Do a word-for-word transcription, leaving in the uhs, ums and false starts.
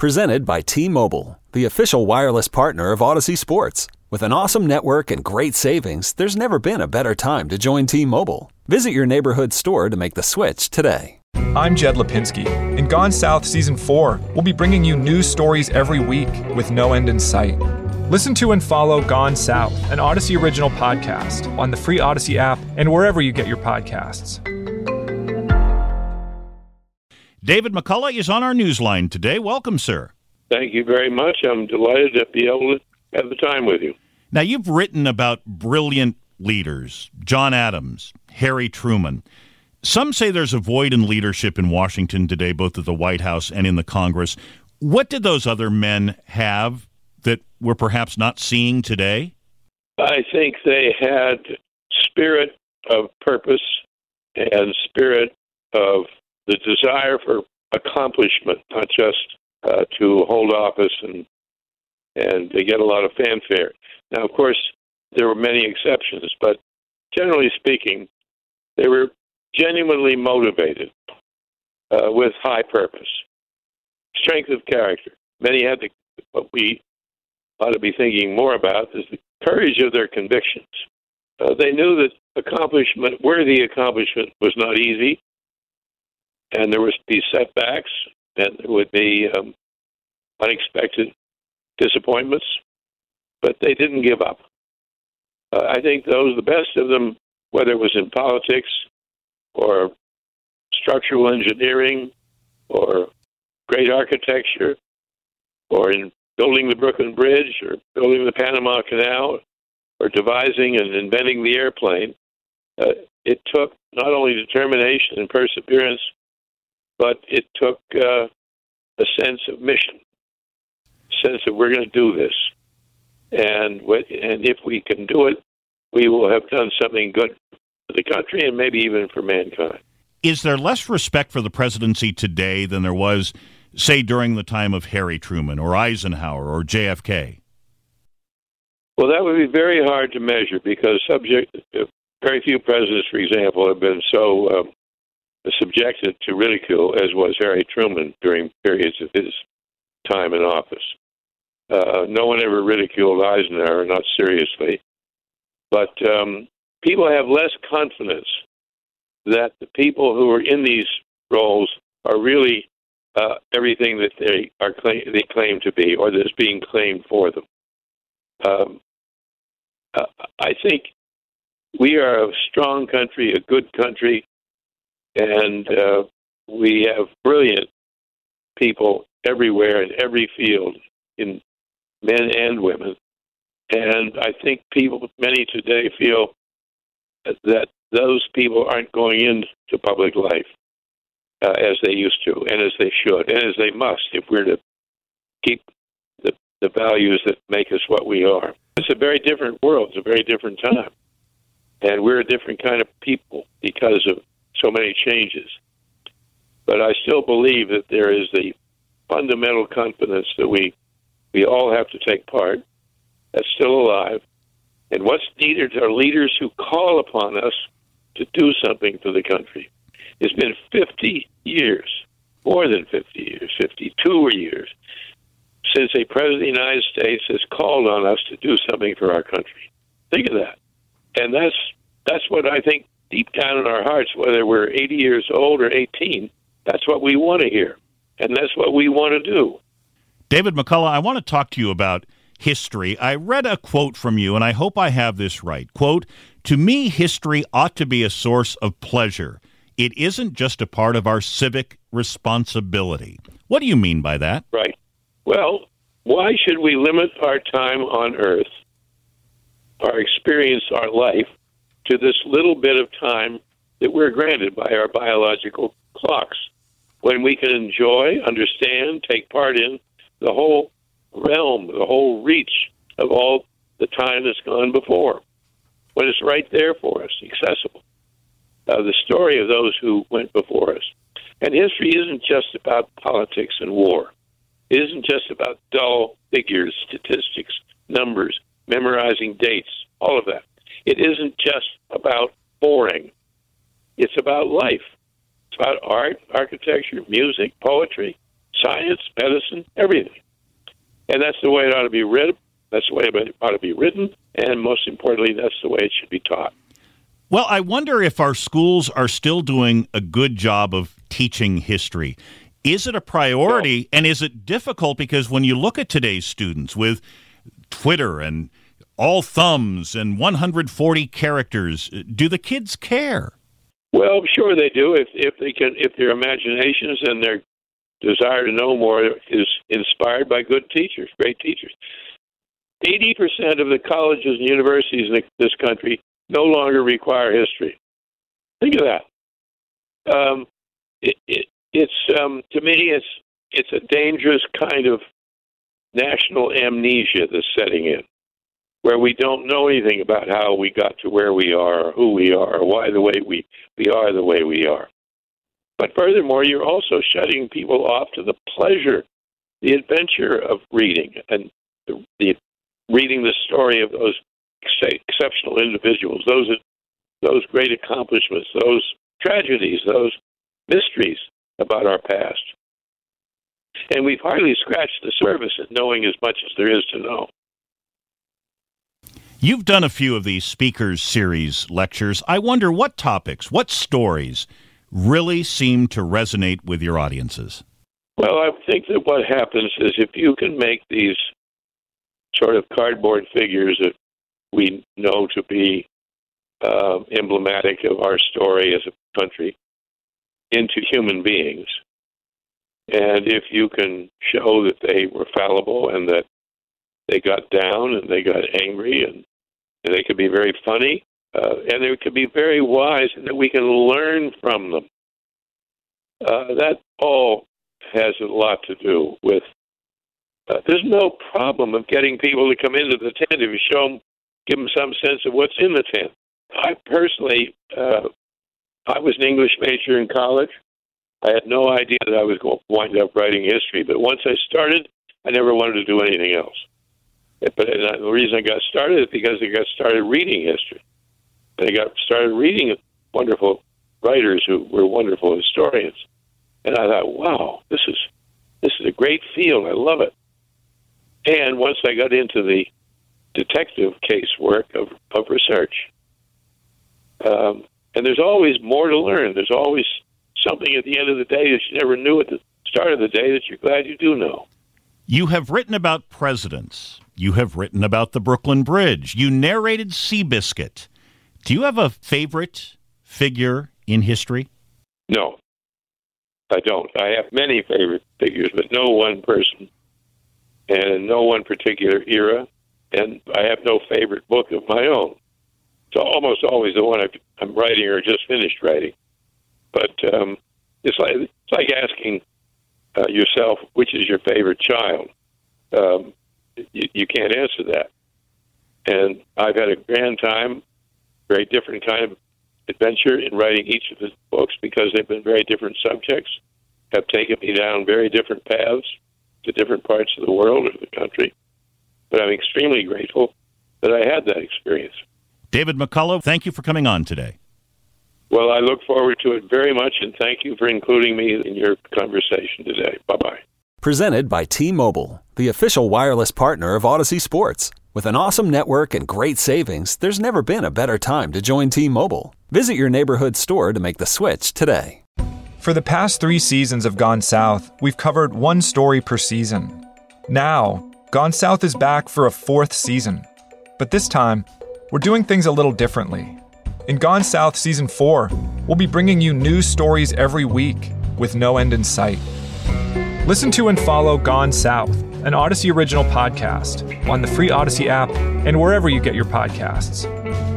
Presented by T-Mobile, the official wireless partner of Odyssey Sports. With an awesome network and great savings, there's never been a better time to join T-Mobile. Visit your neighborhood store to make the switch today. I'm Jed Lipinski. In Gone South Season four, we'll be bringing you news stories every week with no end in sight. Listen to and follow Gone South, an Odyssey original podcast, on the free Odyssey app and wherever you get your podcasts. David McCullough is on our newsline today. Welcome, sir. Thank you very much. I'm delighted to be able to have the time with you. Now, you've written about brilliant leaders, John Adams, Harry Truman. Some say there's a void in leadership in Washington today, both at the White House and in the Congress. What did those other men have that we're perhaps not seeing today? I think they had spirit of purpose and spirit of the desire for accomplishment, not just uh, to hold office and and to get a lot of fanfare. Now, of course, there were many exceptions, but generally speaking, they were genuinely motivated uh, with high purpose, strength of character. Many had the, what we ought to be thinking more about is the courage of their convictions. Uh, they knew that accomplishment, worthy accomplishment, was not easy, and there would be setbacks, and there would be um, unexpected disappointments, but they didn't give up. Uh, I think those, the best of them, whether it was in politics or structural engineering or great architecture or in building the Brooklyn Bridge or building the Panama Canal or devising and inventing the airplane, uh, it took not only determination and perseverance, but it took uh, a sense of mission, a sense that we're going to do this. And, what, and if we can do it, we will have done something good for the country and maybe even for mankind. Is there less respect for the presidency today than there was, say, during the time of Harry Truman or Eisenhower or J F K? Well, that would be very hard to measure because subject, very few presidents, for example, have been so uh, subjected to ridicule as was Harry Truman during periods of his time in office. Uh, no one ever ridiculed Eisenhower, not seriously. But um, people have less confidence that the people who are in these roles are really uh, everything that they are claim- they claim to be, or that is being claimed for them. Um, uh, I think we are a strong country, a good country, and uh, we have brilliant people everywhere in every field, in men and women. And I think people, many today, feel that those people aren't going into public life uh, as they used to, and as they should, and as they must, if we're to keep the, the values that make us what we are. It's a very different world. It's a very different time. And we're a different kind of people because of so many changes. But I still believe that there is the fundamental confidence that we, we all have to take part. That's still alive. And what's needed are leaders who call upon us to do something for the country. It's been fifty years, more than fifty years, fifty-two years, since a president of the United States has called on us to do something for our country. Think of that. And that's that's what I think deep down in our hearts, whether we're eighty years old or eighteen, that's what we want to hear. And that's what we want to do. David McCullough, I want to talk to you about history. I read a quote from you, and I hope I have this right. Quote, "To me, history ought to be a source of pleasure. It isn't just a part of our civic responsibility." What do you mean by that? Right. Well, why should we limit our time on Earth, our experience, our life, to this little bit of time that we're granted by our biological clocks, when we can enjoy, understand, take part in the whole realm, the whole reach of all the time that's gone before, when it's right there for us, accessible. Uh, the story of those who went before us. And history isn't just about politics and war. It isn't just about dull figures, statistics, numbers, memorizing dates, all of that. It isn't just about boring. It's about life. It's about art, architecture, music, poetry, science, medicine, everything. And that's the way it ought to be read. That's the way it ought to be written. And most importantly, that's the way it should be taught. Well, I wonder if our schools are still doing a good job of teaching history. Is it a priority, no. and is it difficult? Because when you look at today's students with Twitter and all thumbs and one hundred forty characters, do the kids care? Well, sure they do. If if they can, if their imaginations and their desire to know more is inspired by good teachers, great teachers. Eighty percent of the colleges and universities in this country no longer require history. Think of that. Um, it, it, it's um, to me, it's it's a dangerous kind of national amnesia that's setting in, where we don't know anything about how we got to where we are, or who we are, or why the way we, we are the way we are. But furthermore, you're also shutting people off to the pleasure, the adventure of reading, and the, the reading the story of those exceptional individuals, those those great accomplishments, those tragedies, those mysteries about our past. And we've hardly scratched the surface at knowing as much as there is to know. You've done a few of these speakers series lectures. I wonder what topics, what stories really seem to resonate with your audiences? Well, I think that what happens is if you can make these sort of cardboard figures that we know to be uh, emblematic of our story as a country into human beings, and if you can show that they were fallible and that they got down and they got angry and, and they could be very funny uh, and they could be very wise and that we can learn from them, uh, that all has a lot to do with uh, there's no problem of getting people to come into the tent if you show them, give them some sense of what's in the tent. I personally, uh, I was an English major in college. I had no idea that I was going to wind up writing history, but once I started, I never wanted to do anything else. But the reason I got started is because I got started reading history. And I got started reading wonderful writers who were wonderful historians. And I thought, wow, this is this is a great field. I love it. And once I got into the detective case work of, of research, um, and there's always more to learn. There's always something at the end of the day that you never knew at the start of the day that you're glad you do know. You have written about presidents. You have written about the Brooklyn Bridge. You narrated Seabiscuit. Do you have a favorite figure in history? No, I don't. I have many favorite figures, but no one person and no one particular era, and I have no favorite book of my own. It's almost always the one I'm writing or just finished writing. But um, it's like it's like asking uh, yourself, which is your favorite child? Um, you, you can't answer that. And I've had a grand time, very different kind of adventure in writing each of the books because they've been very different subjects, have taken me down very different paths to different parts of the world or the country. But I'm extremely grateful that I had that experience. David McCullough, thank you for coming on today. Well, I look forward to it very much, and thank you for including me in your conversation today. Bye-bye. Presented by T-Mobile, the official wireless partner of Odyssey Sports. With an awesome network and great savings, there's never been a better time to join T-Mobile. Visit your neighborhood store to make the switch today. For the past three seasons of Gone South, we've covered one story per season. Now, Gone South is back for a fourth season. But this time, we're doing things a little differently. In Gone South Season four, we'll be bringing you new stories every week with no end in sight. Listen to and follow Gone South, an Odyssey original podcast, on the free Odyssey app and wherever you get your podcasts.